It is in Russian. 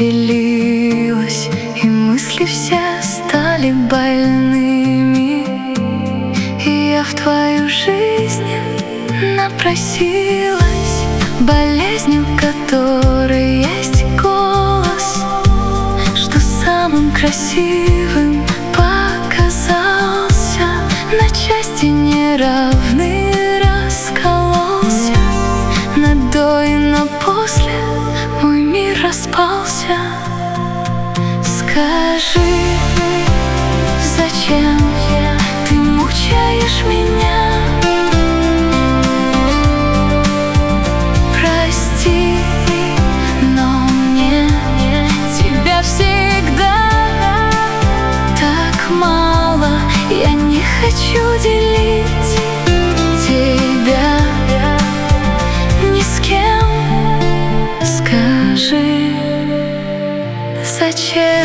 поселилась, и мысли все стали больными. И я в твою жизнь напросилась, болезнью которой есть голос, что самым красивым показался, на части неравный раскололся, на до и на после мой мир распался. Скажи, зачем ты мучаешь меня? Прости, но мне тебя всегда так мало. Я не хочу делить тебя ни с кем. Скажи, зачем?